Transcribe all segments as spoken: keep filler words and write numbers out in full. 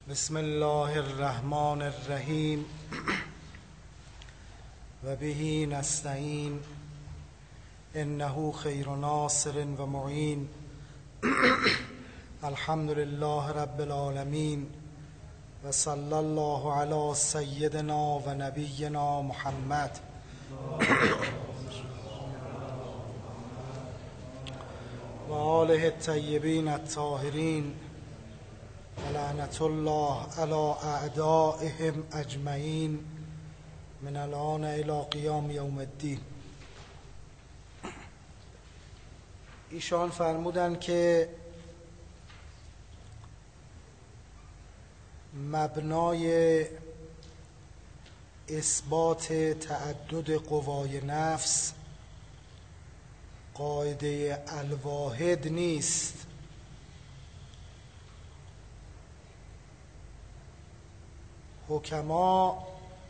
بسم الله الرحمن الرحیم و به نستعین انه خیر ناصر و معین. الحمد لله رب العالمین و صلی الله علی سیدنا و نبینا محمد و آله الطیبین الطاهرین و لعنت الله علی اعدائهم اجمعین من الان الی قیام یوم الدین. ایشان فرمودند که مبنای اثبات تعدد قوای نفس قاعده الواحد نیست، حکما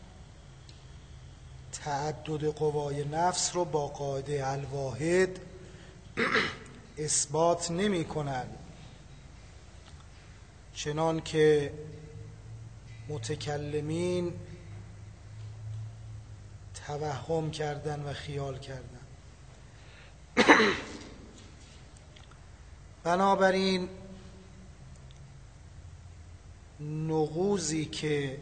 تعدد قوای نفس رو با قاعده الواحد اثبات نمی کنند، چنان که متکلمین توهم کردن و خیال کردن. بنابراین نقوضی که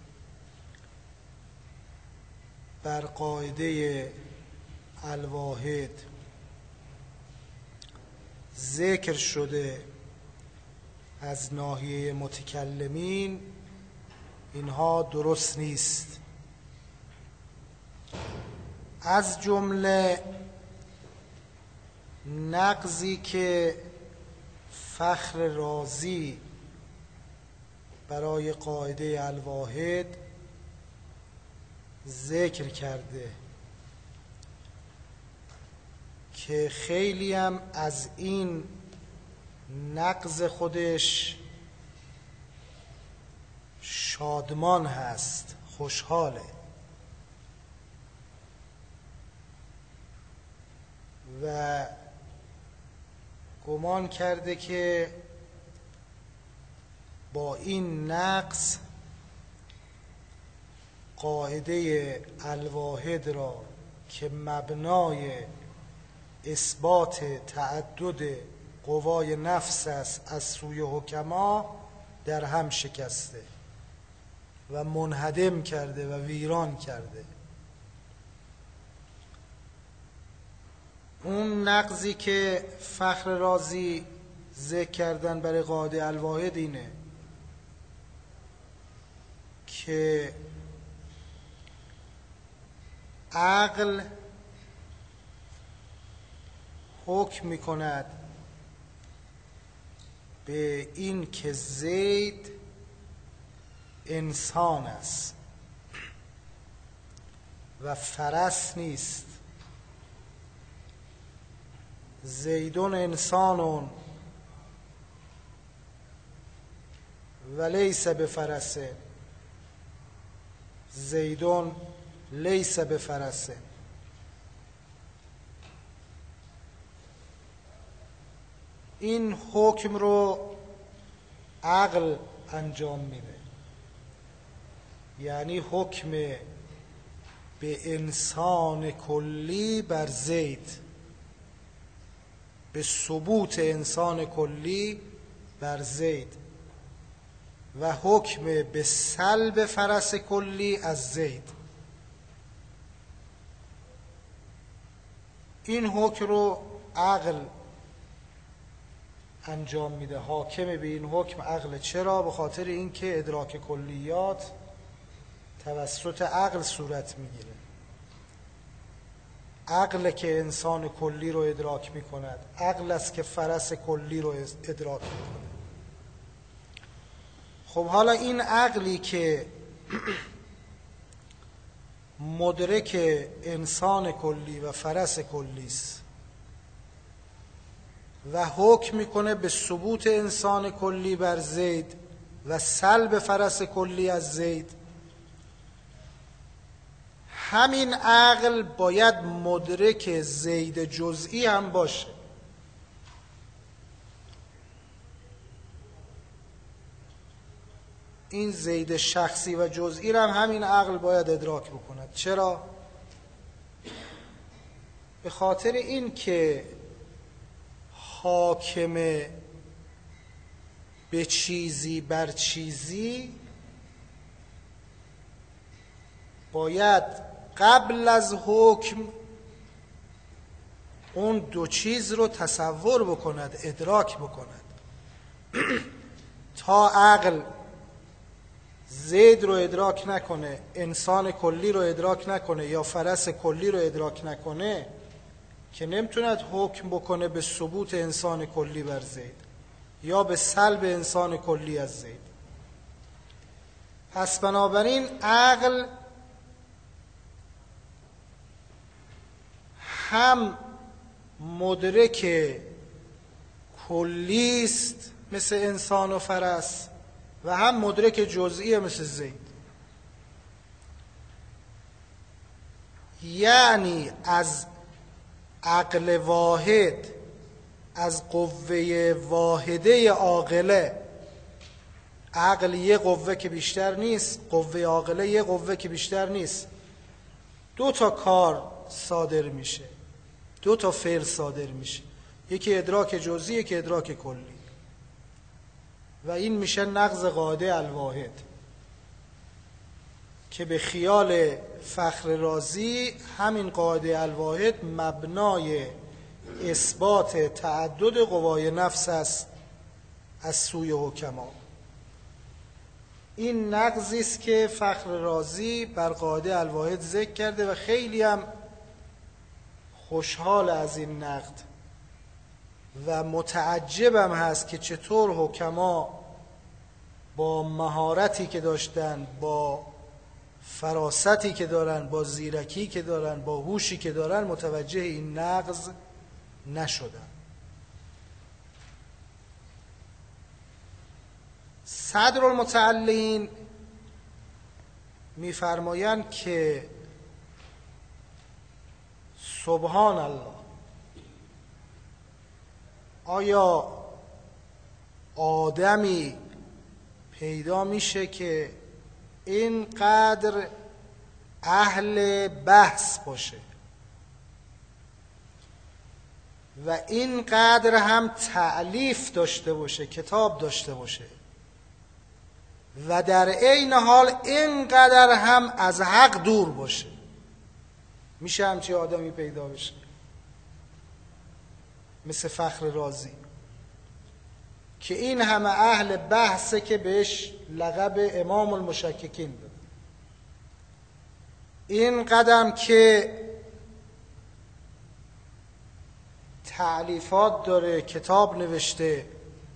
بر قاعده الواحد ذکر شده از ناحیه متکلمین، اینها درست نیست. از جمله نقضی که فخر رازی برای قاعده الواحد ذکر کرده که خیلی هم از این نقض خودش شادمان هست، خوشحاله و گمان کرده که با این نقض قاعده الواحد را که مبنای اثبات تعدد قوای نفس است از سوی حکما در هم شکسته و منهدم کرده و ویران کرده. اون نقضی که فخر رازی ذکر کردن برای قاعده الواحد اینه که عقل حکم می کند به این که زید انسان است و فرس نیست. زیدون انسانون و لیس بفرسه، زیدون لیس بفرسه. این حکم رو عقل انجام میده، یعنی حکم به انسان کلی بر زید، به ثبوت انسان کلی بر زید و حکم به سلب فرس کلی از زید. این حکم رو عقل انجام میده، حاکم به این حکم عقل. چرا؟ به خاطر اینکه ادراک کلیات توسط عقل صورت میگیره. عقل که انسان کلی رو ادراک میکند، عقل است که فرس کلی رو ادراک میکنه. خب حالا این عقلی که مدرک انسان کلی و فرس کلی است و حکم میکنه به ثبوت انسان کلی بر زید و سلب فرس کلی از زید، همین عقل باید مدرک زید جزئی هم باشه. این زید شخصی و جزئی رو هم همین عقل باید ادراک بکند. چرا؟ به خاطر این که حاکم به چیزی بر چیزی باید قبل از حکم اون دو چیز رو تصور بکند، ادراک بکند. تا عقل زید رو ادراک نکنه، انسان کلی رو ادراک نکنه یا فرس کلی رو ادراک نکنه، که نمیتوند حکم بکنه به ثبوت انسان کلی بر زید یا به سلب انسان کلی از زید. پس بنابراین عقل هم مدرک کلی است مثل انسان و فرس و هم مدرک جزئی مثل زید. یعنی از عقل واحد، از قوه واحده عاقله، عقل یه قوه که بیشتر نیست، قوه عاقله یه قوه که بیشتر نیست، دو تا کار صادر میشه، دو تا فعل صادر میشه، یکی ادراک جزئی، یکی ادراک کلی، و این میشه نقض قاعده الواحد که به خیال فخر رازی همین قاعده الواحد مبنای اثبات تعدد قوای نفس است از سوی حکما. این نقضی است که فخر رازی بر قاعده الواحد ذکر کرده و خیلی هم خوشحال از این نقد و متعجبم هست که چطور حکما با مهارتی که داشتن، با فراستی که دارن، با زیرکی که دارن، با هوشی که دارن متوجه این نقض نشدن. صدر المتعلین میفرمایند که سبحان الله، آیا آدمی پیدا میشه که اینقدر اهل بحث باشه و اینقدر هم تألیف داشته باشه، کتاب داشته باشه و در عین حال اینقدر هم از حق دور باشه؟ میشه همچی آدمی پیدا بشه مثل فخر رازی که این همه اهل بحثه که بهش لقب امام المشککین داد، این قدم که تألیفات داره، کتاب نوشته،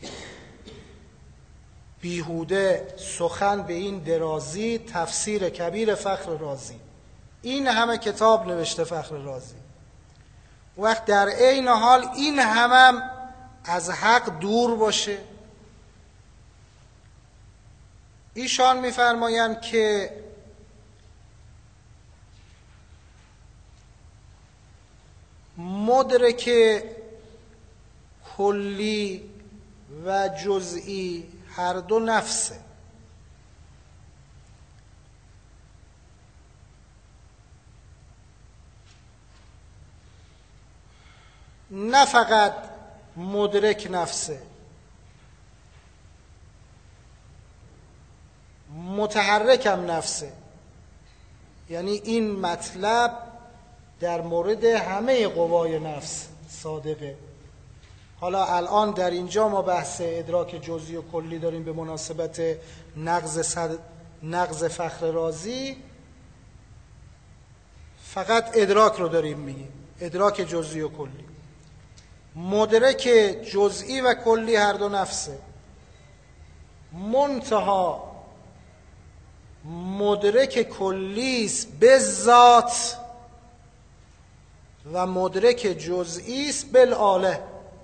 بیهوده سخن به این درازی، تفسیر کبیر فخر رازی، این همه کتاب نوشته فخر رازی، وقت در عین حال این همه هم از حق دور باشه. ایشان میفرمایند که مدرک کلی و جزئی هر دو نفسه، نه فقط مدرک نفسه، متحرکم نفسه. یعنی این مطلب در مورد همه قوای نفس صادقه. حالا الان در اینجا ما بحث ادراک جزئی و کلی داریم به مناسبت نقض صد... نقض فخر رازی، فقط ادراک رو داریم میگیم، ادراک جزئی و کلی. مدرک جزئی و کلی هر دو نفسه، منتها مدرک کلی است به ذات و مدرک جزئی است بالآله.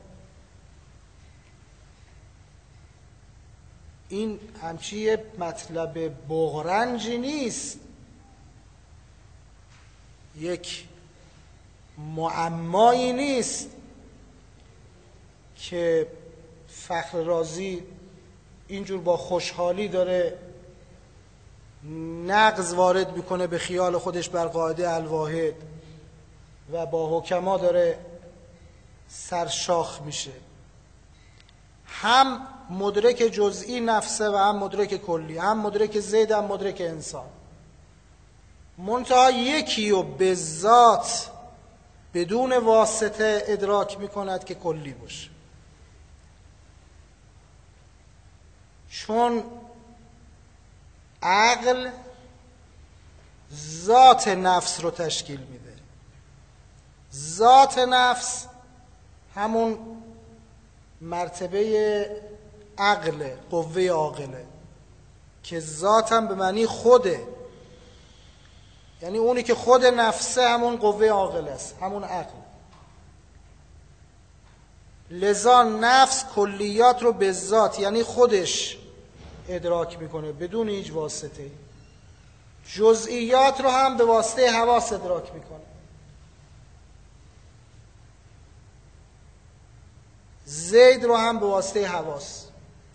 این همچی مطلب بغرنجی نیست، یک معمایی نیست که فخر رازی اینجور با خوشحالی داره نقض وارد میکنه به خیال خودش بر قاعده الواحد و با حکما داره سرشاخ میشه. هم مدرک جزئی نفسه و هم مدرک کلی، هم مدرک زید هم مدرک انسان. منتها یکی و به ذات بدون واسطه ادراک میکند که کلی باشه، چون عقل ذات نفس رو تشکیل میده. ذات نفس همون مرتبه عقل، قوه عاقله که ذات هم به معنی خوده، یعنی اونی که خود نفسه همون قوه عاقله است، همون عقل. لذا نفس کلیات رو به ذات یعنی خودش ادراک میکنه بدون هیچ واسطه. جزئیات رو هم به واسطه حواس ادراک میکنه. زید رو هم به واسطه حواس.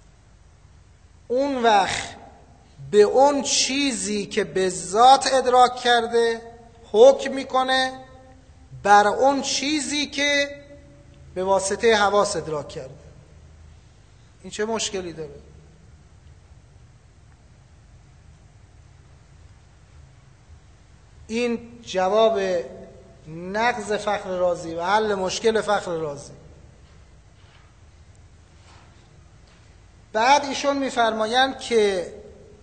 اون وقت به اون چیزی که به ذات ادراک کرده حکم میکنه بر اون چیزی که به واسطه حواس ادراک کرده. این چه مشکلی داره؟ این جواب نقض فخر رازی و حل مشکل فخر رازی. بعد ایشون میفرمایند که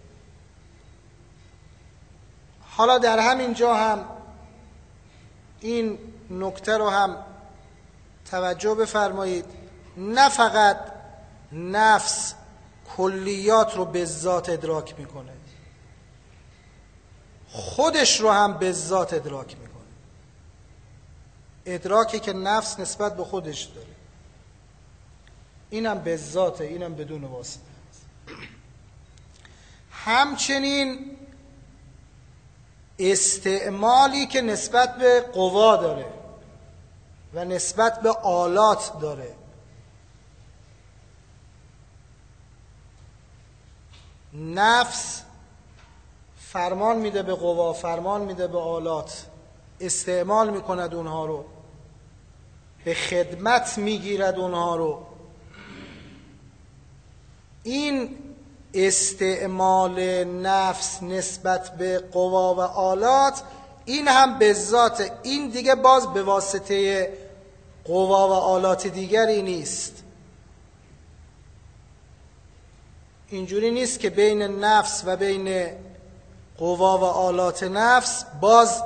حالا در همین جا هم این نکته رو هم توجه بفرمایید، نه فقط نفس کلیات رو به ذات ادراک میکنه، خودش رو هم به ذات ادراک میکنه. ادراکی که نفس نسبت به خودش داره، اینم به ذاته، اینم بدون واسطه. همچنین استعمالی که نسبت به قوا داره و نسبت به آلات داره. نفس فرمان میده به قوا، فرمان میده به آلات، استعمال میکند اونها رو، به خدمت میگیرد اونها رو. این استعمال نفس نسبت به قوا و آلات، این هم به ذات، این دیگه باز به واسطه قوا و آلات دیگری نیست. اینجوری نیست که بین نفس و بین قوا و آلات نفس باز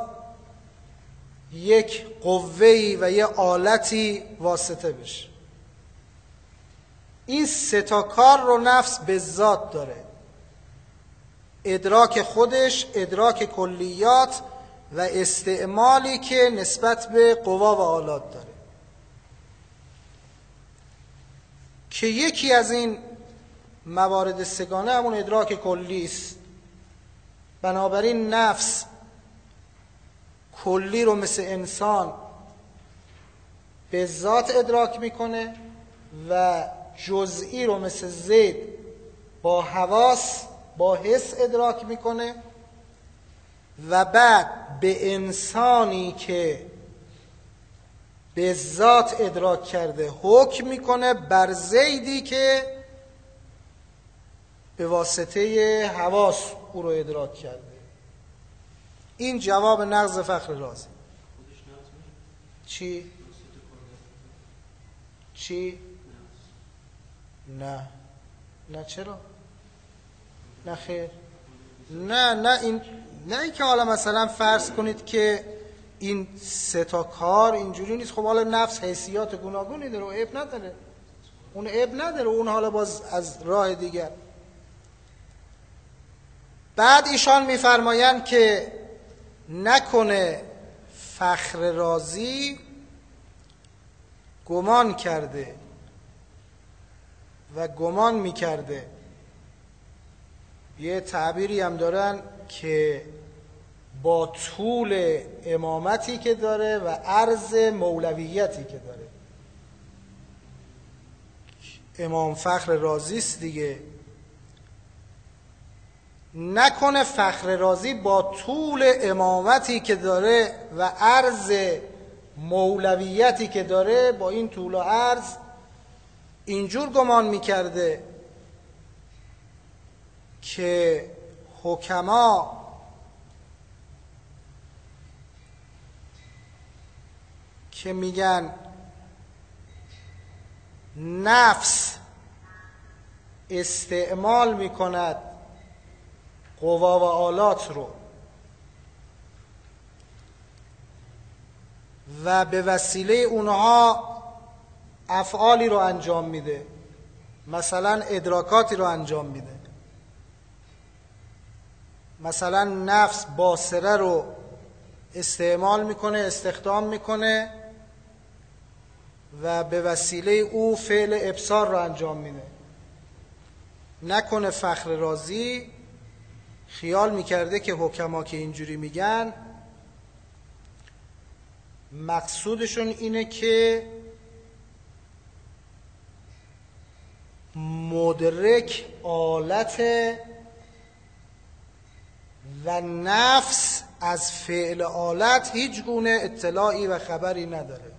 یک قوه‌ای و یک آلتی واسطه بشه. این سه تا کار رو نفس به ذات داره: ادراک خودش، ادراک کلیات و استعمالی که نسبت به قوا و آلات داره، که یکی از این موارد سگانه همون ادراک کلی است. بنابراین نفس کلی رو مثل انسان به ذات ادراک میکنه و جزئی رو مثل زید با حواس، با حس ادراک میکنه، و بعد به انسانی که به ذات ادراک کرده حکم میکنه بر زیدی که به واسطه حواس او رو ادراک کرده. این جواب نقض فخر رازی. چی؟ چی؟ نه نه چرا؟ نه خیر، نه نه این نه این که حالا مثلا فرض کنید که این سه تا کار اینجوری نیست. خب حالا نفس حیثیات گوناگونی داره و عیب نداره، اون عیب نداره، اون حالا باز از راه دیگر. بعد ایشان میفرمایند که نکنه فخر رازی گمان کرده و گمان میکرده، یه تعبیری هم دارن که با طول امامتی که داره و عرض مولویتی که داره، امام فخر رازی است دیگه، نکنه فخر رازی با طول امامتی که داره و عرض مولویتی که داره، با این طول و عرض اینجور گمان میکرده که حکما که میگن نفس استعمال میکند قوا و آلات رو و به وسیله اونها افعالی رو انجام میده، مثلا ادراکاتی رو انجام میده. مثلا نفس باصره رو استعمال میکنه، استخدام میکنه و به وسیله او فعل ابصار رو انجام میده. نکنه فخر رازی خیال میکرده که حکما که اینجوری میگن مقصودشون اینه که مدرک آلت و نفس از فعل آلت هیچ گونه اطلاعی و خبری نداره.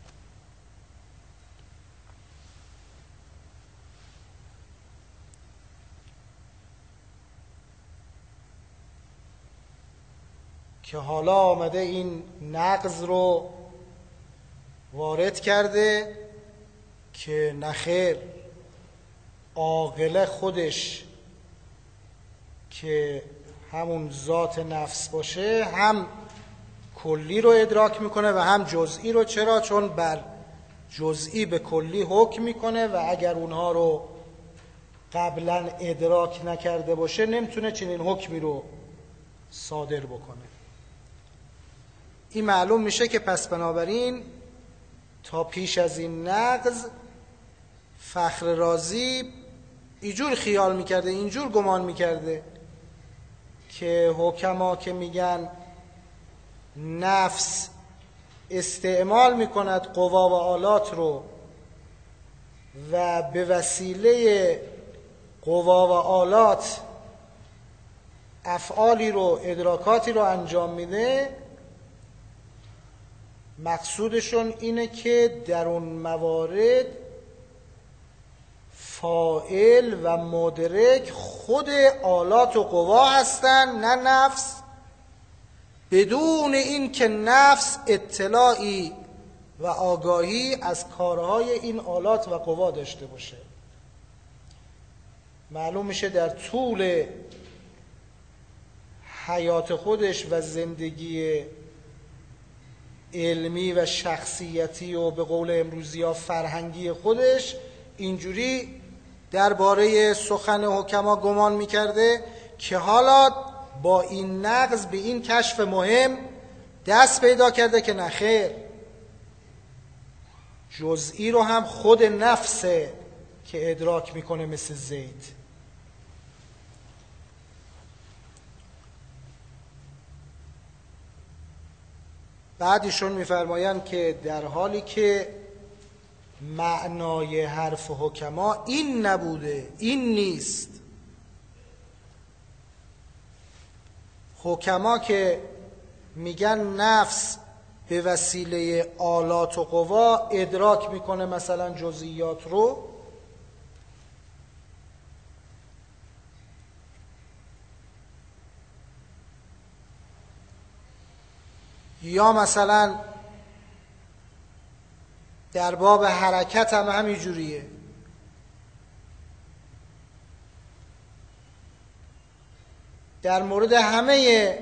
که حالا آمده این نقض رو وارد کرده که نخیر، عاقله خودش که همون ذات نفس باشه هم کلی رو ادراک میکنه و هم جزئی رو. چرا؟ چون بر جزئی به کلی حکم میکنه و اگر اونها رو قبلا ادراک نکرده باشه نمیتونه چنین حکمی رو صادر بکنه. این معلوم میشه که پس بنابراین تا پیش از این نقض فخر رازی اینجور خیال میکرده، اینجور گمان میکرده که حکما که میگن نفس استعمال میکند قوا و آلات رو و به وسیله قوا و آلات افعالی رو، ادراکاتی رو انجام میده، مقصودشون اینه که در اون موارد فاعل و مدرک خود آلات و قوا هستن، نه نفس، بدون این که نفس اطلاعی و آگاهی از کارهای این آلات و قوا داشته باشه. معلوم میشه در طول حیات خودش و زندگی علمی و شخصیتی و به قول امروزی ها فرهنگی خودش اینجوری درباره سخن حکما گمان میکرده که حالا با این نقض به این کشف مهم دست پیدا کرده که نخیر، جزئی رو هم خود نفسه که ادراک میکنه، مثل زید. بعد ایشون میفرمایند که در حالی که معنای حرف حکما این نبوده، این نیست. حکما که میگن نفس به وسیله آلات و قوا ادراک میکنه مثلا جزئیات رو، یا مثلا در باب حرکت هم همین جوریه. در مورد همه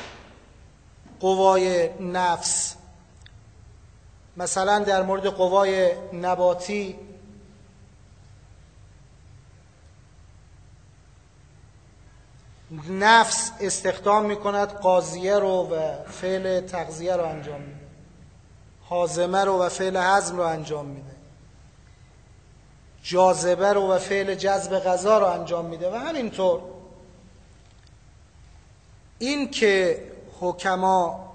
قوای نفس، مثلا در مورد قوای نباتی نفس استخدام میکند قاضیه رو و فعل تغذیه رو انجام میده، هاضمه رو و فعل هضم رو انجام میده، جاذبه رو و فعل جذب غذا رو انجام میده و همینطور. این که حکما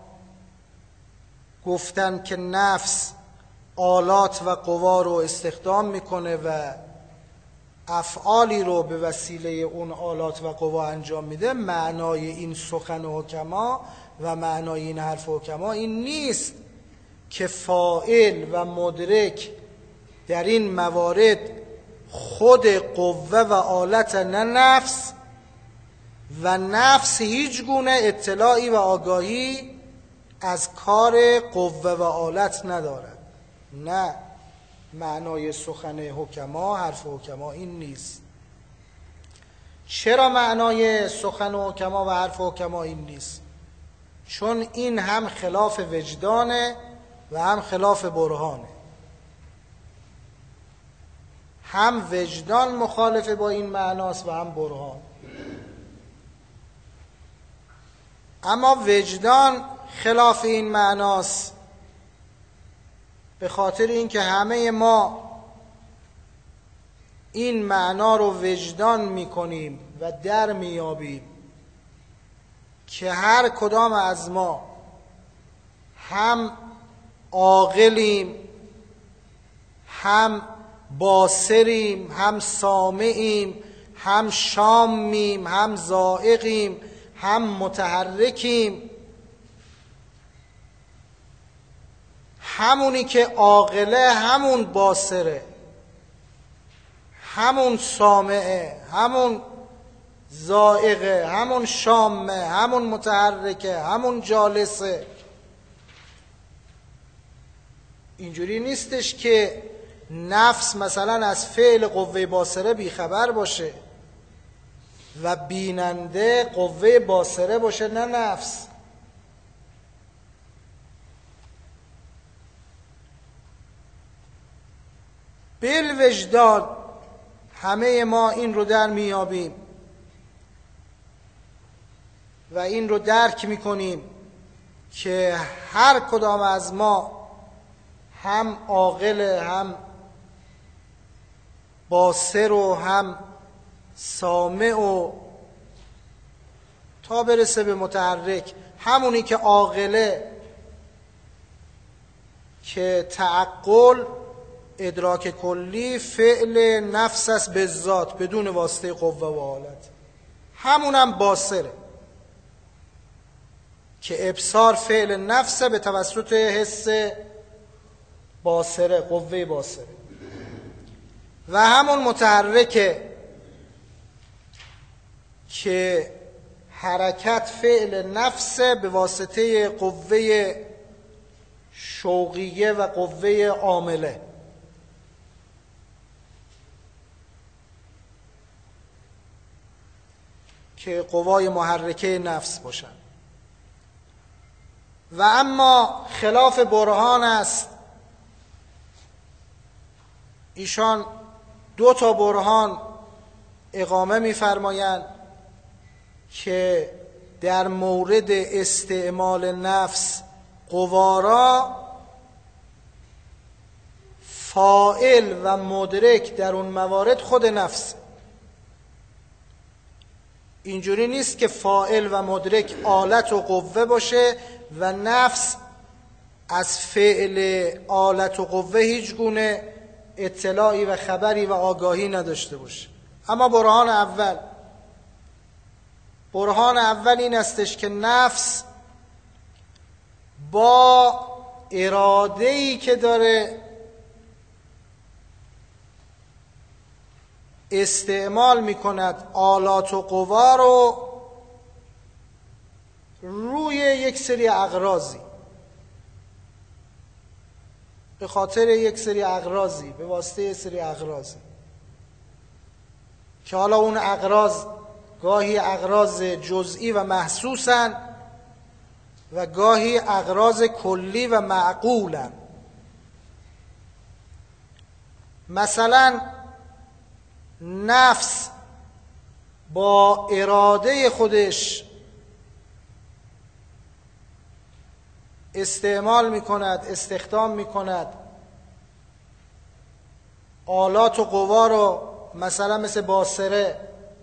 گفتن که نفس آلات و قوا رو استخدام میکنه و افعالی رو به وسیله اون آلات و قوا انجام میده، معنای این سخن حکما و معنای این حرف حکما این نیست که فاعل و مدرک در این موارد خود قوه و آلت، نه نفس، و نفس هیچ گونه اطلاعی و آگاهی از کار قوه و آلت ندارد. نه، معنای سخن حکما، حرف حکما این نیست. چرا معنای سخن حکما و حرف حکما این نیست؟ چون این هم خلاف وجدانه و هم خلاف برهانه. هم وجدان مخالفه با این معناست و هم برهان. اما وجدان خلاف این معناست به خاطر اینکه همه ما این معنا رو وجدان میکنیم و در میابیم که هر کدام از ما هم عاقلیم، هم باصریم، هم سامعیم، هم شامیم، هم ذائقیم، هم متحرکیم. همونی که عاقله همون باصره، همون سامعه، همون ذائقه، همون شامه، همون متحرکه، همون جالسه. اینجوری نیستش که نفس مثلا از فعل قوه باصره بیخبر باشه و بیننده قوه باصره باشه، نه نفس. بالوجدان همه ما این رو در میابیم و این رو درک میکنیم که هر کدام از ما هم عاقل، هم باصر و هم سامع و تا برسه به متحرک. همونی که عاقله که تعقل، ادراک کلی، فعل نفس است به ذات بدون واسطه قوه و حالت. همونم باصره که ابصار فعل نفس به توسط حس باصره، قوه باصره. و همون متحرکه که حرکت فعل نفس به واسطه قوه شوقیه و قوه عامله. که قوای محرکه نفس باشن. و اما خلاف برهان است. ایشان دو تا برهان اقامه می‌فرمایند که در مورد استعمال نفس قوارا فاعل و مدرک در اون موارد خود نفس. اینجوری نیست که فاعل و مدرک آلت و قوه باشه و نفس از فعل آلت و قوه هیچ گونه اطلاعی و خبری و آگاهی نداشته باشه. اما برهان اول برهان اول این استش که نفس با اراده‌ای که داره استعمال میکند آلات و قوا رو روی یک سری اغراضی، به خاطر یک سری اغراضی، به واسطه یک سری اغراضی که حالا اون اغراض گاهی اغراض جزئی و محسوسن و گاهی اغراض کلی و معقولن. مثلا نفس با اراده خودش استعمال می کند، استخدام می کند آلات و قوا رو، مثلا مثل باصره،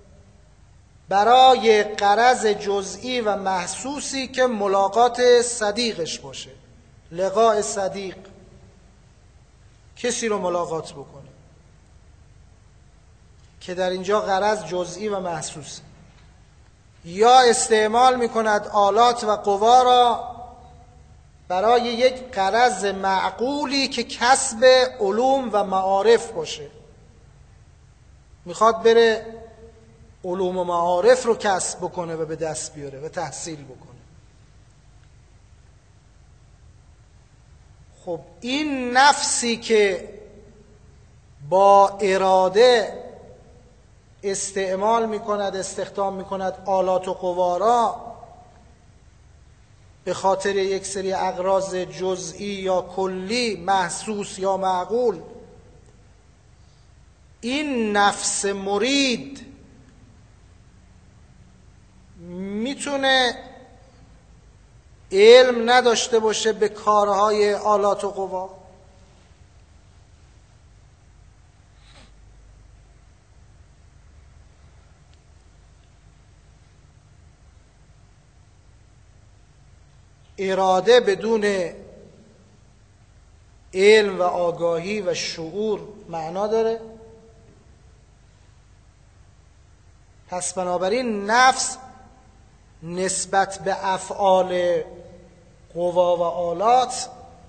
برای غرض جزئی و محسوسی که ملاقات صدیقش باشه، لقاء صدیق، کسی رو ملاقات بکنه. که در اینجا غرض جزئی و محسوس، یا استعمال میکند آلات و قوا را برای یک غرض معقولی که کسب علوم و معارف باشه. میخواد بره علوم و معارف رو کسب بکنه و به دست بیاره و تحصیل بکنه. خب این نفسی که با اراده استعمال میکند، استخدام میکند آلات و قوا را به خاطر یک سری اغراض جزئی یا کلی، محسوس یا معقول، این نفس مرید میتونه علم نداشته باشه به کارهای آلات و قوا؟ اراده بدون علم و آگاهی و شعور معنا داره؟ پس بنابراین نفس نسبت به افعال قوا و آلات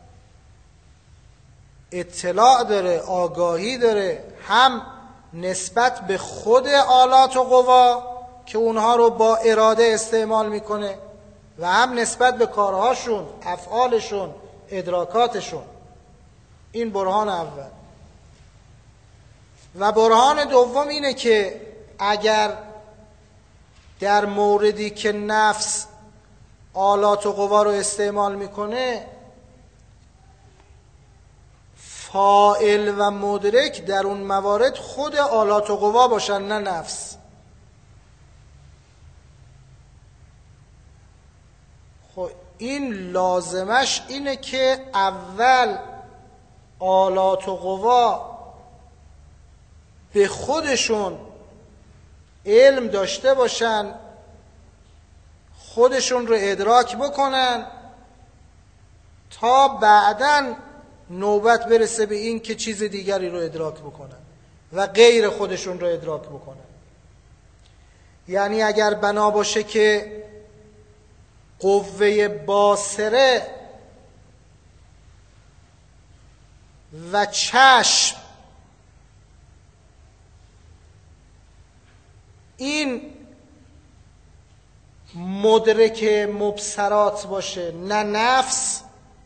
اطلاع داره، آگاهی داره، هم نسبت به خود آلات و قوا که اونها رو با اراده استعمال میکنه و هم نسبت به کارهاشون، افعالشون، ادراکاتشون. این برهان اول. و برهان دوم اینه که اگر در موردی که نفس آلات و قوا رو استعمال میکنه فاعل و مدرک در اون موارد خود آلات و قوا باشن، نه نفس. خب این لازمش اینه که اول آلات و قوا به خودشون علم داشته باشن، خودشون رو ادراک بکنن، تا بعداً نوبت برسه به این که چیز دیگری رو ادراک بکنن و غیر خودشون رو ادراک بکنن. یعنی اگر بنا باشه که قوه باصره و چشم این مدرک مبصرات باشه، نه نفس،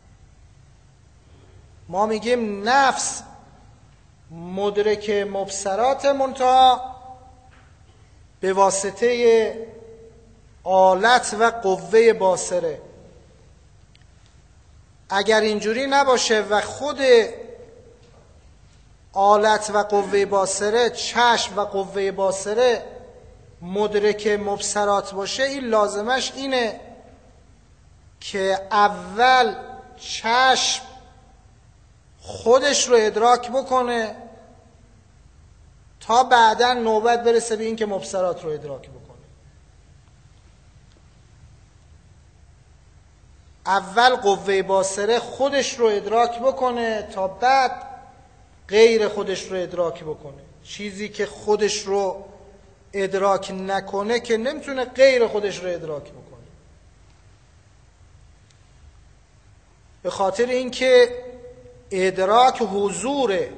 ما میگیم نفس مدرک مبصرات، منتها به واسطه آلت و قوه باصره. اگر اینجوری نباشه و خود آلت و قوه باصره، چشم و قوه باصره مدرک مبصرات باشه، این لازمش اینه که اول چشم خودش رو ادراک بکنه تا بعداً نوبت برسه به این که مبصرات رو ادراک بکنه. اول قوه باصره خودش رو ادراک بکنه تا بعد غیر خودش رو ادراک بکنه. چیزی که خودش رو ادراک نکنه که نمیتونه غیر خودش رو ادراک بکنه. به خاطر اینکه ادراک حضوره،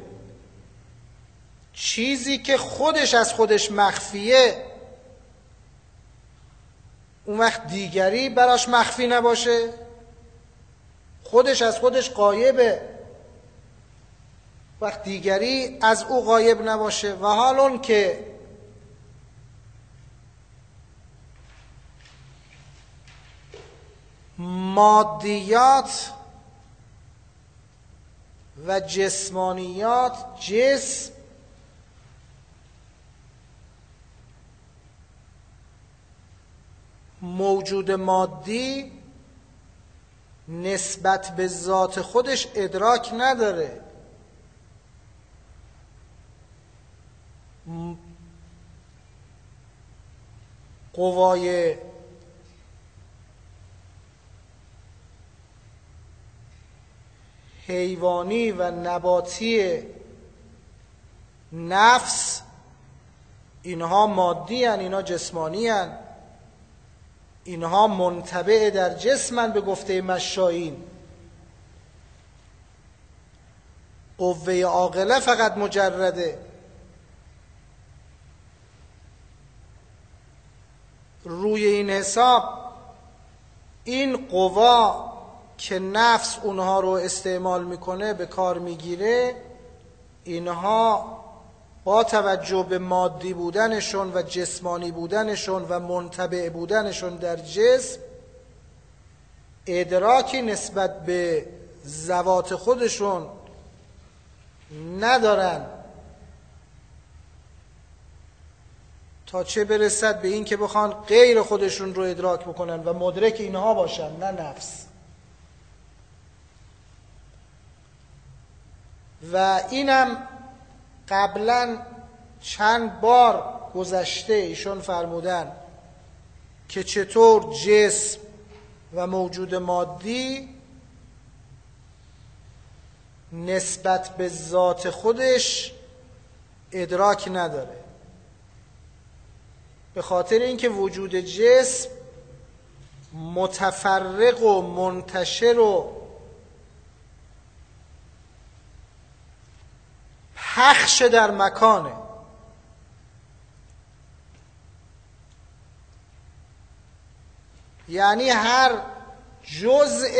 چیزی که خودش از خودش مخفیه اون وقت دیگری براش مخفی نباشه، خودش از خودش غایبه وقت دیگری از او غایب نباشه. و حال اون که مادیات و جسمانیات، جسم موجود مادی نسبت به ذات خودش ادراک نداره. قوای حیوانی و نباتی نفس اینها مادی هن، اینها جسمانی هن، اینها منطبع در جسمن به گفته مشایین. قوه عاقله فقط مجرده. روی این حساب این قوا که نفس اونها رو استعمال میکنه به کار میگیره، اینها با توجه به مادی بودنشون و جسمانی بودنشون و منطبع بودنشون در جسم ادراکی نسبت به ذوات خودشون ندارن، تا چه برسد به این که بخوان غیر خودشون رو ادراک بکنن و مدرک اینها باشن، نه نفس. و اینم قبلا چند بار گذشته ایشون فرمودن که چطور جسم و موجود مادی نسبت به ذات خودش ادراک نداره، به خاطر اینکه وجود جسم متفرق و منتشر و پخش در مکانه. یعنی هر جزء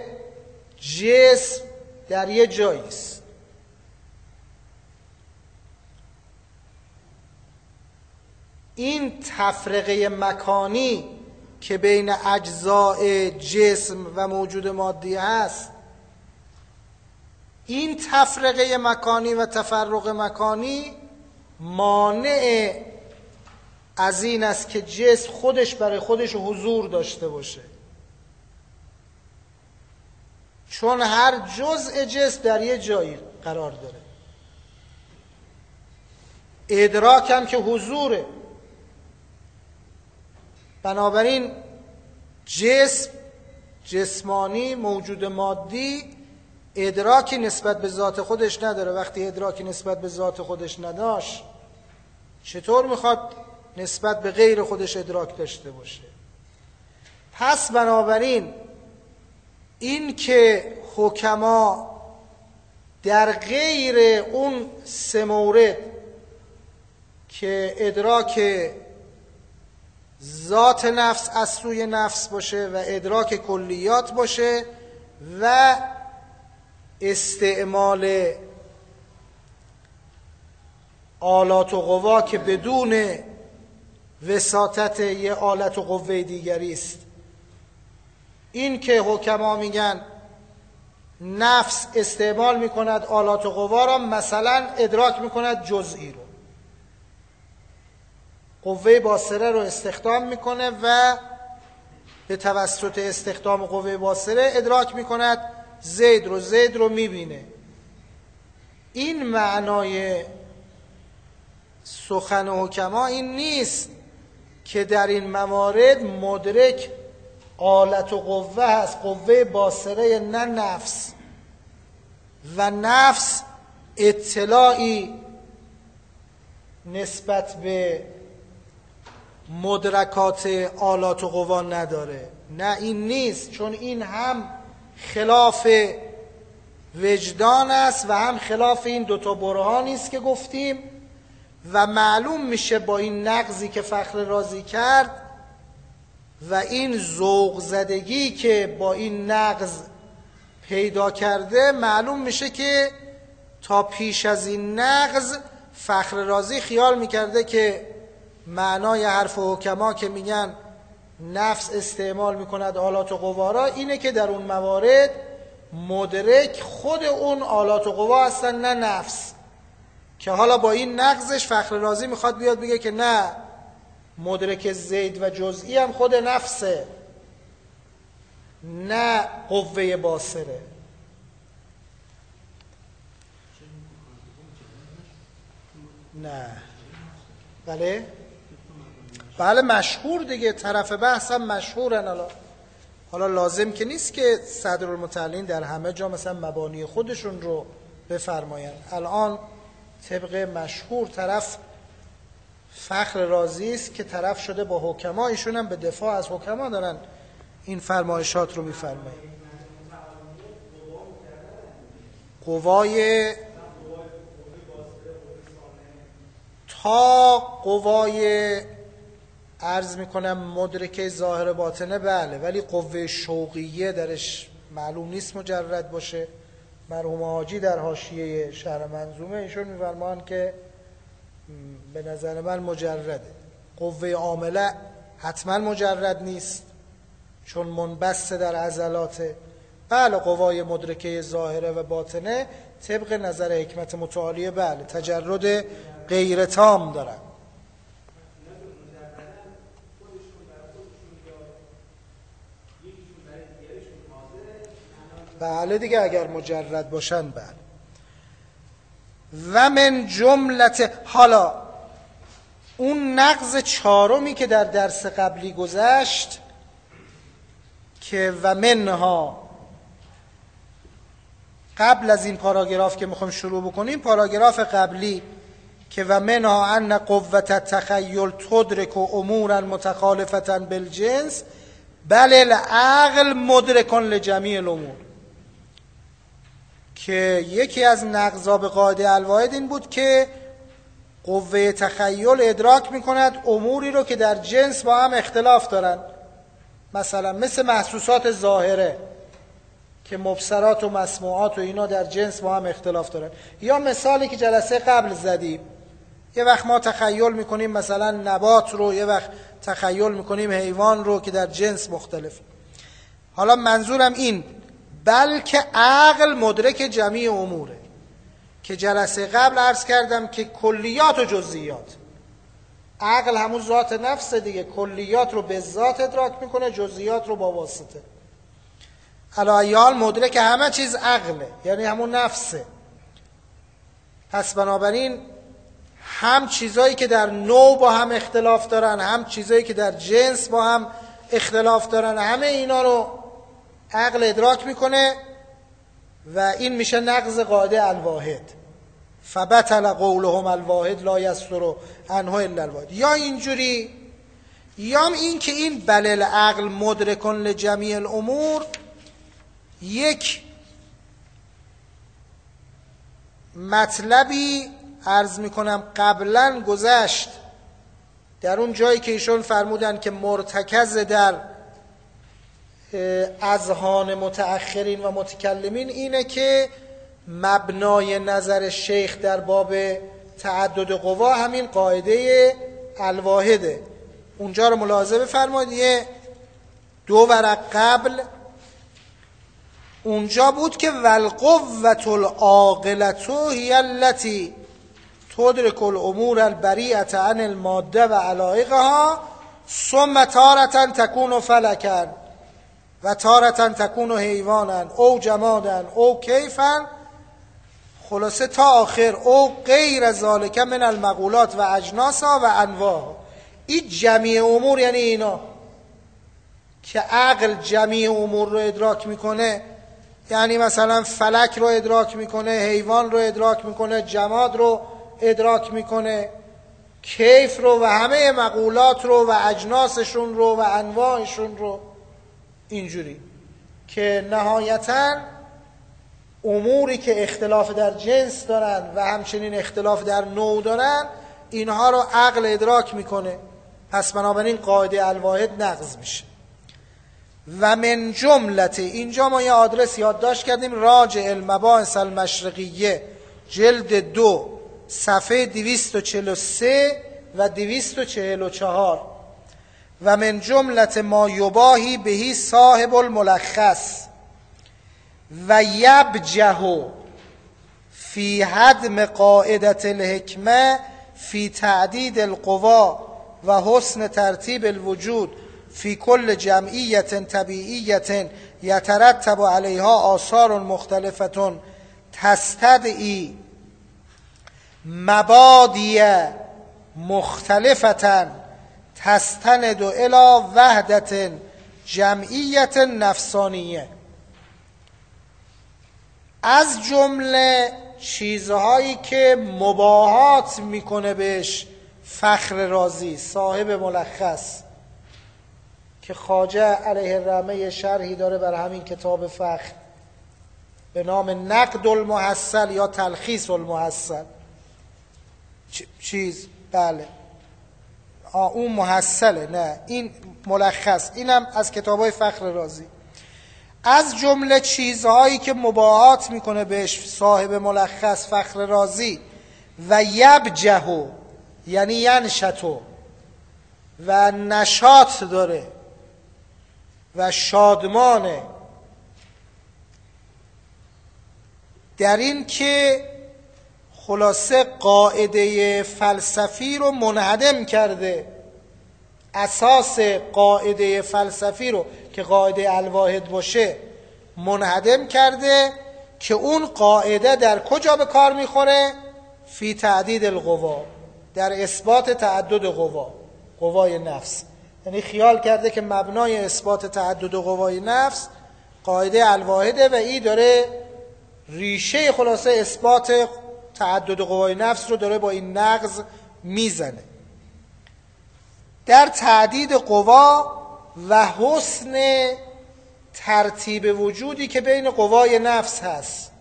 جسم در یه جایی است. این تفرقه مکانی که بین اجزاء جسم و موجود مادی هست، این تفرقه مکانی و تفرق مکانی مانع از این است که جسم خودش برای خودش حضور داشته باشه، چون هر جزء جسم در یه جایی قرار داره. ادراک هم که حضوره. بنابراین جسم، جسمانی، موجود مادی ادراکی نسبت به ذات خودش نداره. وقتی ادراکی نسبت به ذات خودش نداشت، چطور میخواد نسبت به غیر خودش ادراک داشته باشه؟ پس بنابراین این که حکما در غیر اون سه مورد که ادراک ذات نفس از سوی نفس باشه و ادراک کلیات باشه و استعمال آلات و قوا که بدون وساطت یه آلت و قوه دیگری است، این که حکما میگن نفس استعمال میکند آلات و قوا را، مثلا ادراک میکند جزئی رو، قوه باصره رو استخدام میکنه و به توسط استخدام قوه باصره ادراک میکند زید رو، زید رو میبینه. این معنای سخن حکما این نیست که در این موارد مدرک آلت و قوه هست، قوه باصره، نه نفس، و نفس اطلاعی نسبت به مدرکات آلات و قوا نداره. نه، این نیست، چون این هم خلاف وجدان است و هم خلاف این دوتا برهانی است که گفتیم. و معلوم میشه با این نقضی که فخر رازی کرد و این ذوق زدگی که با این نقض پیدا کرده، معلوم میشه که تا پیش از این نقض فخر رازی خیال میکرده که معنای حرف حکما که میگن نفس استعمال میکند آلات و قوا را اینه که در اون موارد مدرک خود اون آلات و قوا هستن، نه نفس. که حالا با این نقضش فخر رازی میخواد بیاد بگه که نه، مدرک زید و جزئی هم خود نفسه، نه قوه باصره. نه بله بله مشهور دیگه، طرف بحث هم مشهورن. حالا حالا لازم که نیست که صدرالمتعلین در همه جا مثلا مبانی خودشون رو بفرماین. الان طبق مشهور طرف فخر رازی است که طرف شده با حکما، ایشون هم به دفاع از حکما دارن این فرمایشات رو میفرمایند. قوای تا قوای عرض میکنم مدرکه ظاهر باطنه بله، ولی قوه شوقیه درش معلوم نیست مجرد باشه. مرحوم حاجی در حاشیه شرح منظومه ایشون میفرمان که به نظر من مجرده. قوه عامله حتما مجرد نیست چون منبسط در عضلاته. بله قوای مدرکه ظاهره و باطنه طبق نظر حکمت متعالیه بله تجرد غیر تام دارن. بله دیگه اگر مجرد باشن بله. و من جملت، حالا اون نقض چهارمی که در درس قبلی گذشت که و منها، قبل از این پاراگراف که میخوایم شروع بکنیم، پاراگراف قبلی که و منها ان قوت التخیل تدرک امورا متخالفة بالجنس بل العقل مدرک لجمیع الامور، که یکی از نقضا به قاعده الواحد این بود که قوه تخیل ادراک میکند اموری رو که در جنس با هم اختلاف دارن، مثلا مثل محسوسات ظاهره که مبصرات و مسموعات و اینا در جنس با هم اختلاف دارن. یا مثالی که جلسه قبل زدیم، یه وقت ما تخیل میکنیم مثلا نبات رو، یه وقت تخیل میکنیم حیوان رو که در جنس مختلف. حالا منظورم این بلکه عقل مدرک جمیع اموره، که جلسه قبل عرض کردم که کلیات و جزئیات، عقل همون ذات نفس دیگه، کلیات رو به ذات ادراک میکنه، جزئیات رو با واسطه. علایال مدرک همه چیز عقله، یعنی همون نفسه. پس بنابراین هم چیزایی که در نوع با هم اختلاف دارن، هم چیزایی که در جنس با هم اختلاف دارن، همه اینا رو عقل ادراک میکنه و این میشه نقض قاعده الواحد. فبطل قولهم الواحد لا یصدر عنه الا الواحد. یا اینجوری، یا این که این بل العقل مدرک لجمیع الامور یک مطلبی عرض میکنم قبلا گذشت در اون جایی که ایشون فرمودن که مرتکز در اذهان متأخرین و متکلمین اینه که مبنای نظر شیخ در باب تعدد قوا همین قاعده الواحده. اونجا رو ملاحظه بفرمایید، یه دو ورق قبل اونجا بود که والقوة العاقلة هی التي تدرک الامور البریئة عن الماده و علایقها ثم تارة تکون فلکا و تارة تکون حیوانا او جمادا او کیفا، خلاصه تا آخر، او غیر ذالک من المقولات و اجناسا و انواع. این جمیع امور یعنی اینا که عقل جمیع امور رو ادراک میکنه، یعنی مثلا فلک رو ادراک میکنه، حیوان رو ادراک میکنه، جماد رو ادراک میکنه، کیف رو و همه مقولات رو و اجناسشون رو و انواعشون رو. اینجوری که نهایتاً اموری که اختلاف در جنس دارن و همچنین اختلاف در نوع دارن، اینها رو عقل ادراک میکنه. پس بنابراین قاعده الواحد نقض میشه. و من جملت، اینجا ما یه آدرس یادداشت کردیم، راجع المباحث المشرقیه جلد دو صفحه دویست و چهل و سه و دویست و چهل و چهار. و من جملت ما یباهی بهی صاحب الملخص و یبجه فی هدم قاعدة الحکمه فی تعدید القوا و حسن ترتیب الوجود فی کل جمعیت طبیعیت یترتب علیها آثار مختلفة تستدعی مبادی مختلفة تستند الی وحدت جمعیت نفسانیه. از جمله چیزهایی که مباهات میکنه بهش فخر رازی صاحب ملخص که خواجه علیه الرحمه شرحی داره بر همین کتاب فخر به نام نقد المحصل یا تلخیص المحصل. چیز بله آ اون محصله، نه این ملخص، اینم از کتابای فخر رازی. از جمله چیزهایی که مباهات میکنه بهش صاحب ملخص فخر رازی و یبجهو یعنی ینشتو و نشاط داره و شادمانه در این که خلاصه قاعده فلسفی رو منهدم کرده، اساس قاعده فلسفی رو که قاعده الواحد باشه منهدم کرده که اون قاعده در کجا به کار میخوره؟ فی تعدید القوا، در اثبات تعدد قوا، قوای نفس. یعنی خیال کرده که مبنای اثبات تعدد قوای نفس قاعده الواحده و این داره ریشه خلاصه اثبات تعدد قوای نفس رو داره با این نقض میزنه. در تعدید قوا و حسن ترتیب وجودی که بین قوای نفس هست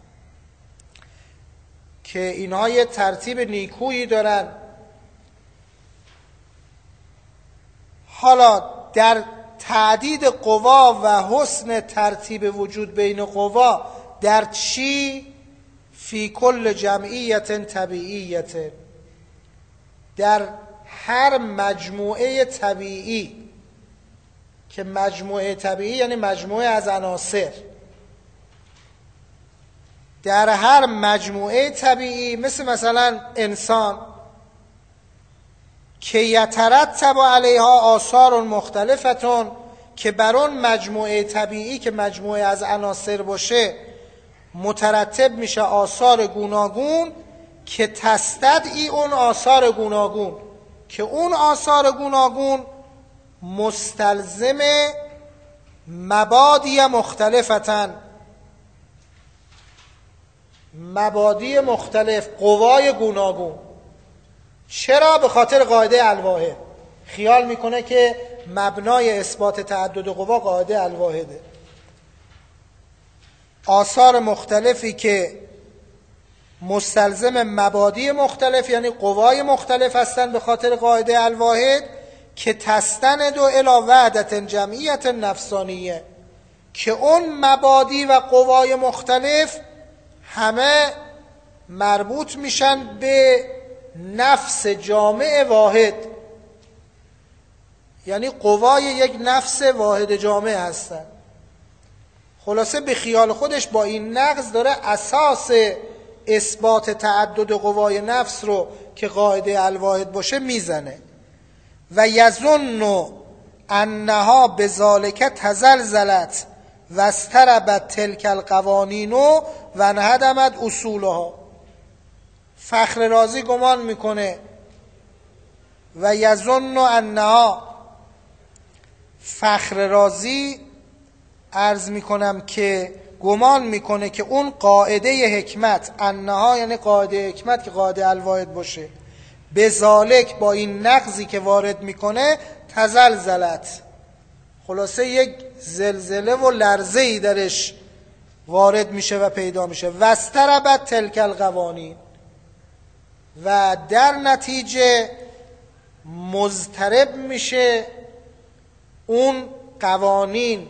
که اینها یه ترتیب نیکویی دارن. حالا در تعدید قوا و حسن ترتیب وجود بین قوا در چی؟ فی کل جمعیت طبیعیت، در هر مجموعه طبیعی که مجموعه طبیعی یعنی مجموعه از عناصر، در هر مجموعه طبیعی مثل مثلا انسان که یترتب علیها آثار مختلفتون که بر اون مجموعه طبیعی که مجموعه از عناصر باشه مترتب میشه آثار گوناگون که تستدعی اون آثار گوناگون که اون آثار گوناگون مستلزم مبادی مختلفتن، مبادی مختلف، قوای گوناگون. چرا؟ به خاطر قاعده الواحد. خیال میکنه که مبنای اثبات تعدد قوا قاعده الواحده. آثار مختلفی که مستلزم مبادی مختلف یعنی قوای مختلف هستند به خاطر قاعده الواحد که تستند و الی وحدت جمعیت نفسانیه، که اون مبادی و قوای مختلف همه مربوط میشن به نفس جامع واحد، یعنی قوای یک نفس واحد جامع هستن. خلاصه به خیال خودش با این نقض داره اساس اثبات تعدد قوای نفس رو که قاعده الواحد باشه میزنه. و یظن انها بذالک تزلزلت و استربت تلک القوانین و انهدمت اصولها. فخر رازی گمان میکنه و یظن انها، فخر رازی عرض میکنم که گمان میکنه که اون قاعده حکمت، انها یعنی قاعده حکمت که قاعده الواحد باشه، به ذالک با این نقضی که وارد میکنه تزلزلت، خلاصه یک زلزله و لرزه ای درش وارد میشه و پیدا میشه. واستربت تلک القوانین، و در نتیجه مضطرب میشه اون قوانین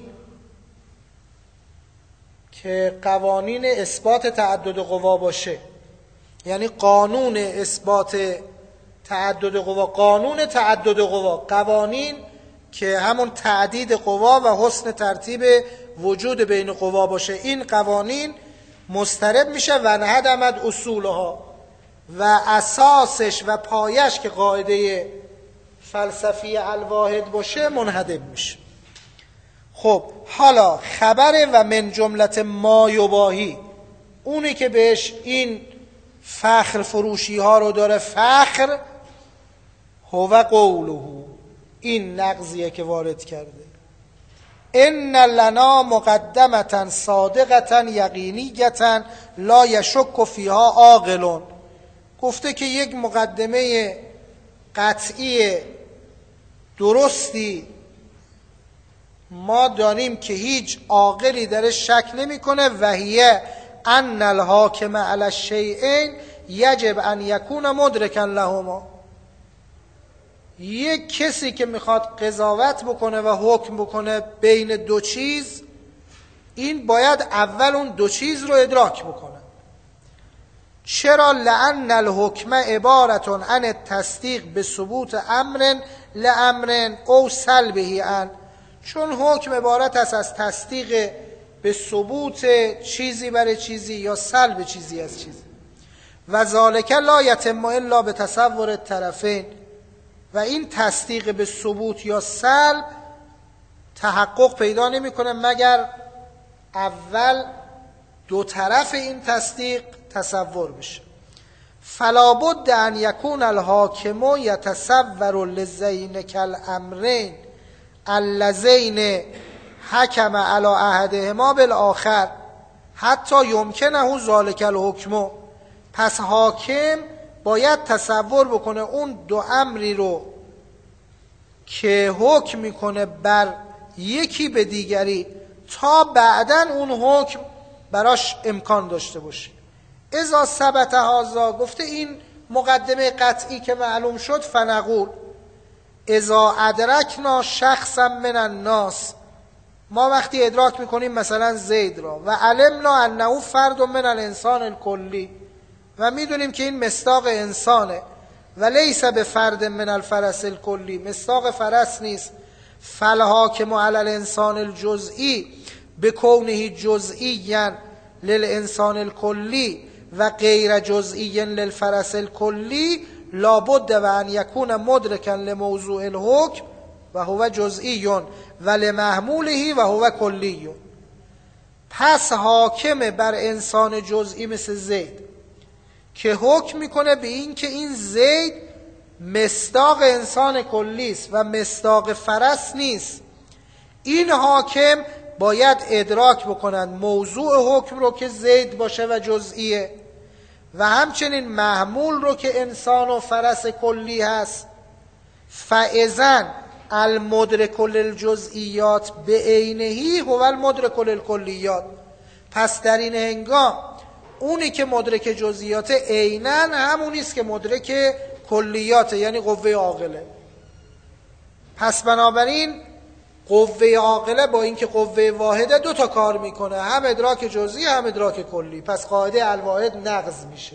که قوانین اثبات تعدد قوا باشه، یعنی قانون اثبات تعدد قوا، قانون تعدد قوا، قوانین که همون تعدید قوا و حسن ترتیب وجود بین قوا باشه، این قوانین مضطرب میشه و انهدمت اصولها، و اساسش و پایش که قاعده فلسفی الواحد باشه منهدم میشه. خب حالا خبر و من جملت ما یباهی، اونی که بهش این فخر فروشی ها رو داره فخر، هو قوله، این نقضیه که وارد کرده، ان لنا مقدمتا صادقتا یقینیتا لا یشک فیها عاقل. گفته که یک مقدمه قطعی درستی ما داریم که هیچ عاقلی درش شک نمیکنه، و هی ان الحاکم علی الشیئین یجب ان یکون مدرکا لهما. یک کسی که میخواد قضاوت بکنه و حکم بکنه بین دو چیز، این باید اول اون دو چیز رو ادراک بکنه. چرا؟ لأن الحکم عبارت عن التصدیق به ثبوت امر لامر او سلبه عن. چون حکم عبارت است از تصدیق به ثبوت چیزی برای چیزی یا سلب چیزی از چیزی. و ذالک لا یتم الا به تصور الطرفین. و این تصدیق به ثبوت یا سلب تحقق پیدا نمیکنه مگر اول دو طرف این تصدیق تصور بشه. فلا بد ان یکون الحاکم یتصور للذین کالامرین اللذین حکم علی احدهما بالآخر حتی یمکنه ذلک الحکم. پس حاکم باید تصور بکنه اون دو امری رو که حکم میکنه بر یکی به دیگری تا بعداً اون حکم براش امکان داشته باشه. اذا ثبت هذا، گفته این مقدمه قطعی که معلوم شد، فنقول اذا ادرکنا شخصا من الناس، ما وقتی ادراک میکنیم مثلا زید را، و علمنا انه فرد من الانسان الکلی، و میدونیم که این مصداق انسانه، و لیس به فرد من الفرس الکلی، مصداق فرس نیست. فالحاکم علی الانسان الجزئی بکونه جزئیا للانسان الکلی و غیر جزئی للفرس الکلی لابد و ان یکون مدرکا لموضوع الحکم و هو جزئی و لمحموله و هو کلی. پس حاکم بر انسان جزئی مثل زید که حکم میکنه به این که این زید مصداق انسان کلی است و مصداق فرس نیست، این حاکم باید ادراک بکنند موضوع حکم رو که زید باشه و جزئیه، و همچنین محمول رو که انسان و فرس کلی هست. فاذا المدرک للجزئیات بعینه هو المدرک للکلیات. پس در این هنگام اونی که مدرک جزئیات عیناً همونی است که مدرک کلیات، یعنی قوه عاقله. پس بنابراین قوه عاقله با اینکه قوه واحده دو تا کار میکنه، هم ادراک جزئی هم ادراک کلی. پس قاعده الواحد نقض میشه.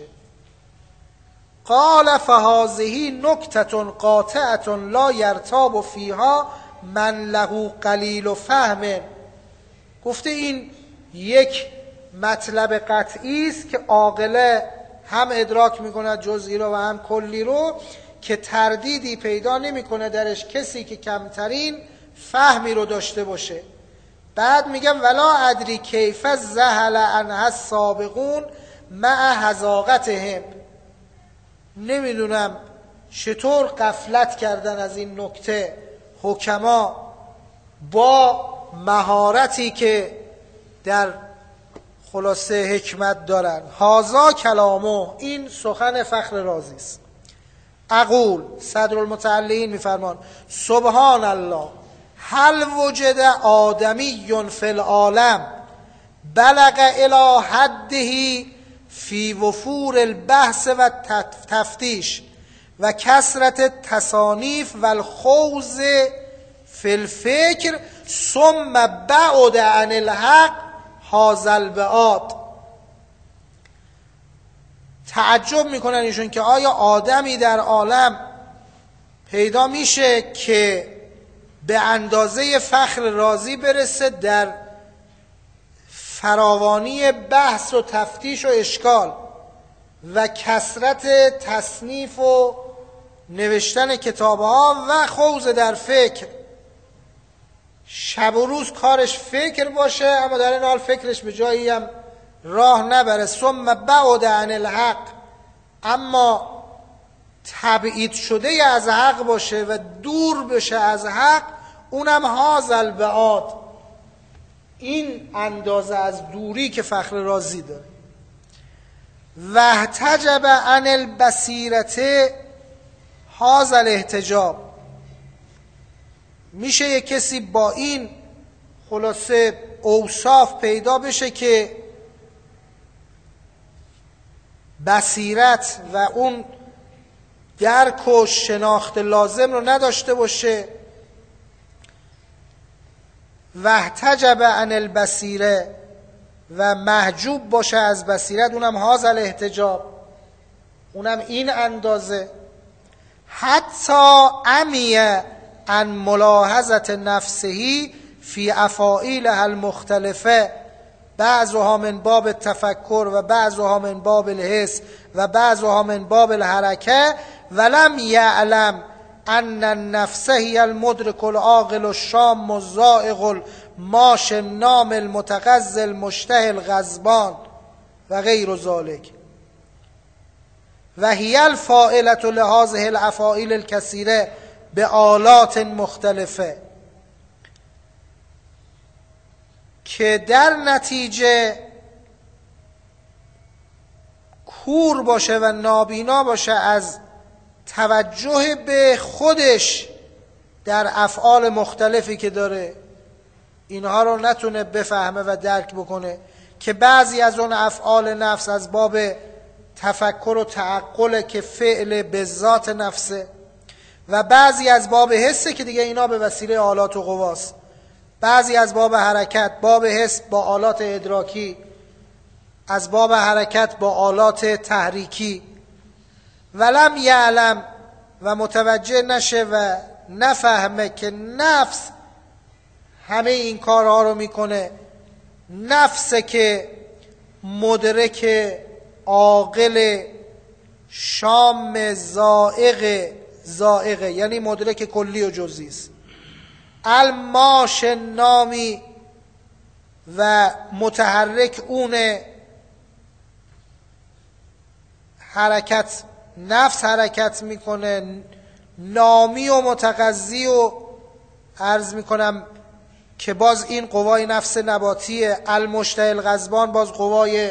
قال فهذه نکته قاطعه لا یرتاب فیها من له قلیل فهم. گفته این یک مطلب قطعی است که عاقله هم ادراک میکنه جزئی رو و هم کلی رو، که تردیدی پیدا نمیکنه درش کسی که کمترین فهمی رو داشته باشه. بعد میگم ولا ادری کیف زهل عنها السابقون مع حذاقتهم. نمیدونم چطور غفلت کردن از این نکته حکما با مهارتی که در خلاصه حکمت دارن. هازا کلامو، این سخن فخر رازی است. اقول، صدرالمتعلین میفرمان سبحان الله هل وجد آدمی فی العالم بلغ الی حده فی وفور البحث و تفتیش و کثرت تصانیف و الخوض فی الفکر ثم بعد عن الحق هذا البعاد. تعجب میکنن ایشون که آیا آدمی در عالم پیدا میشه که به اندازه فخر رازی برسه در فراوانی بحث و تفتیش و اشکال و کثرت تصنیف و نوشتن کتابها و خوض در فکر، شب و روز کارش فکر باشه اما در این حال فکرش به جایی هم راه نبره. ثم بعد عن الحق، اما تبعید شده از حق باشه و دور بشه از حق، اونم هذا البعاد، این اندازه از دوری که فخر رازی داره. و احتجب عن البصیرت هذا الاحتجاب. میشه یک کسی با این خلاصه اوصاف پیدا بشه که بصیرت و اون درک و شناخت لازم رو نداشته باشه، و احتجب عن البصیره و محجوب باشه از بصیرت، اونم هذا الاحتجاب، اونم این اندازه. حتی عمی عن ملاحظه نفسه فی افاعیلها المختلفه، بعضها من باب التفکر و بعضها من باب الحس و بعضها من باب الحرکه، ولم یعلم ان النفس هی المدرک العاقل الشام الزائق الماش النام المتغذى المشتهي الغضبان و غیر ذلك، و هی الفاعلة لهذه الافاعیل الکثیره بآلات مختلفه، که در نتیجه کور باشه و نابینا باشه از توجه به خودش در افعال مختلفی که داره، اینها رو نتونه بفهمه و درک بکنه، که بعضی از اون افعال نفس از باب تفکر و تعقل که فعل به ذات نفسه، و بعضی از باب حسه که دیگه اینا به وسیله آلات و قواست، بعضی از باب حرکت، باب حس با آلات ادراکی، از باب حرکت با آلات تحریکی. ولم یعلم و متوجه نشه و نفهمه که نفس همه این کارها رو میکنه، نفسه که مدرک عاقل شام زائق زائقه، یعنی مدرک کلی و جزئی است، الماش نامی و متحرک اونه، حرکت نفس حرکت میکنه، نامی و متغذی و عرض میکنم که باز این قوای نفس نباتیه، المشتهی الغضبان باز قوای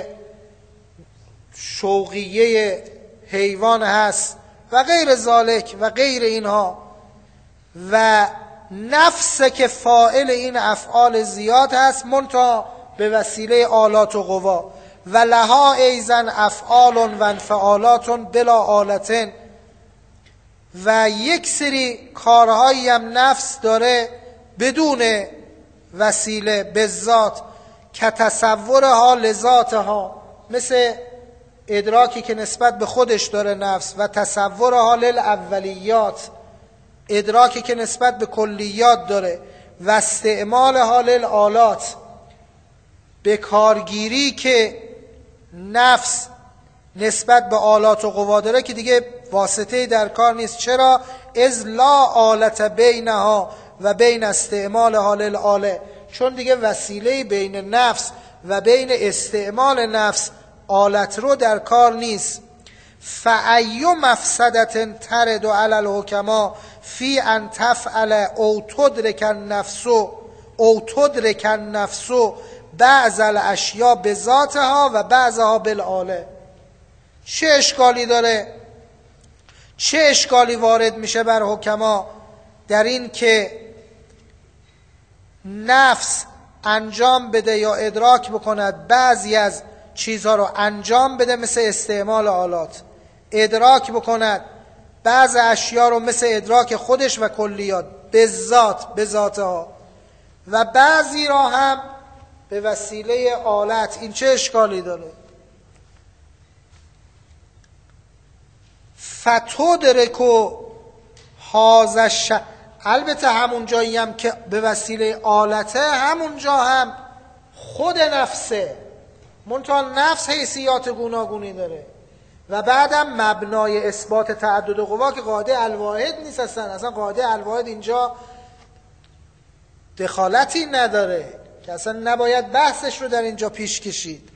شوقیه حیوان هست و غیر ذالک و غیر اینها، و نفس که فاعل این افعال زیاد هست منتها به وسیله آلات و قوا، و لها ایزن افعال و انفعالات بلا آلتن، و یک سری کارهایی هم نفس داره بدون وسیله به ذات، که تصورها لذاتها، مثل ادراکی که نسبت به خودش داره نفس، و تصورها للاولیات، ادراکی که نسبت به کلیات داره، و استعمالها للآلات، به کارگیری که نفس نسبت به آلات و قوا داره که دیگه واسطه در کار نیست. چرا؟ اذ لا آلت بینها و بین استعمالها للآله، چون دیگه وسیله بین نفس و بین استعمال نفس آلت رو در کار نیست. فأی مفسدة ترد علی الحکما فی ان تفعل او تدرک النفس او تدرک النفس بعض الاشیاء بذاتها و بعضها بالآله. چه اشکالی داره؟ چه اشکالی وارد میشه بر حکما در این که نفس انجام بده یا ادراک بکند بعضی از چیزها رو انجام بده، مثل استعمال آلات، ادراک بکند بعض اشیاء رو مثل ادراک خودش و کلیات به ذات به ذاتها، و بعضی را هم به وسیله آلت. این چه اشکالی داره؟ فتدرکو هذا الش، البته همون جایی هم که به وسیله آلته همون جا هم خود نفسه، منتها نفس حیثیات گوناگونی داره، و بعدم مبنای اثبات تعدد قوا که قاعده الواحد نیست، اصلا اصلا قاعده الواحد اینجا دخالتی نداره که اصلا نباید بحثش رو در اینجا پیش کشید.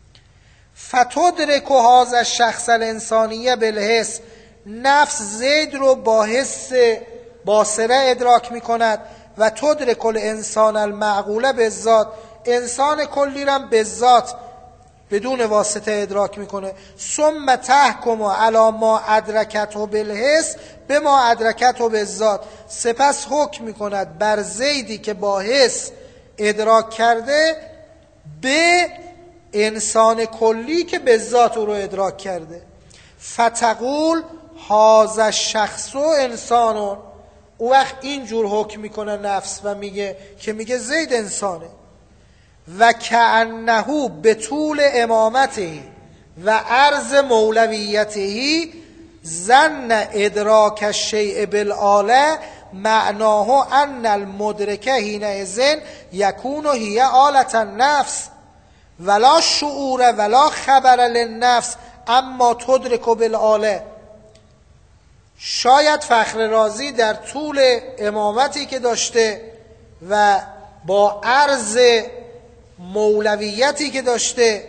فتدرک هذا الشخص الانسانیه بالحس، نفس زید رو با حس باصره ادراک می کند، و تدرک الانسان المعقوله بالذات، انسان کلی رو به ذات بدون واسطه ادراک میکنه. ثم تحکم علی ما ادرکته بالحس به ما ادرکته بالذات، سپس حکم میکند بر زیدی که با حس ادراک کرده به انسان کلی که به ذات او رو ادراک کرده. فتقول هذا الشخص انسانون، او وقت اینجور حکم میکنه نفس و میگه که میگه زید انسانه. و کأنه به طول امامته و عرض مولویته ظن ادراک الشیء بالآله معناه ان المدرک حینئذ یکون هی آلة النفس ولا شعور ولا خبر للنفس اما تدرک بالآله. شاید فخر رازی در طول امامتی که داشته و با عرض مولویتی که داشته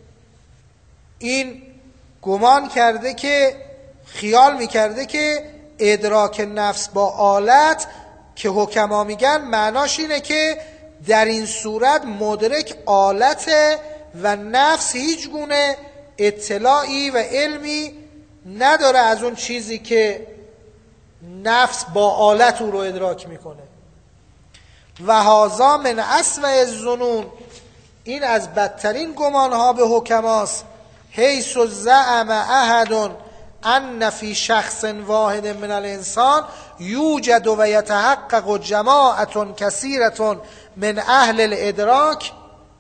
این گمان کرده که خیال میکرده که ادراک نفس با آلت که حکما میگن معناش اینه که در این صورت مدرک آلته و نفس هیچ گونه اطلاعی و علمی نداره از اون چیزی که نفس با آلت او رو ادراک میکنه. و هذا من اسوأ الظنون، این از بدترین گمانها به حکماست. حیث زعم احد ان فی شخص واحد من الانسان یوجد و یتحقق جماعة کثیرة من اهل الادراک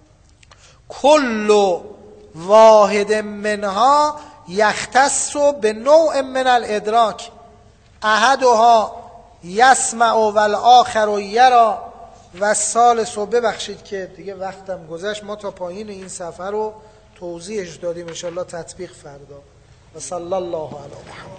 کل واحد منها یختص به نوع من الادراک احدها یسمع و الاخر یرا و ثالث. و ببخشید که دیگه وقتم گذشت، ما تا پایین این صفحه رو توضیحش دادیم، انشاءالله تطبیق فردا. و صلی الله علی محمد.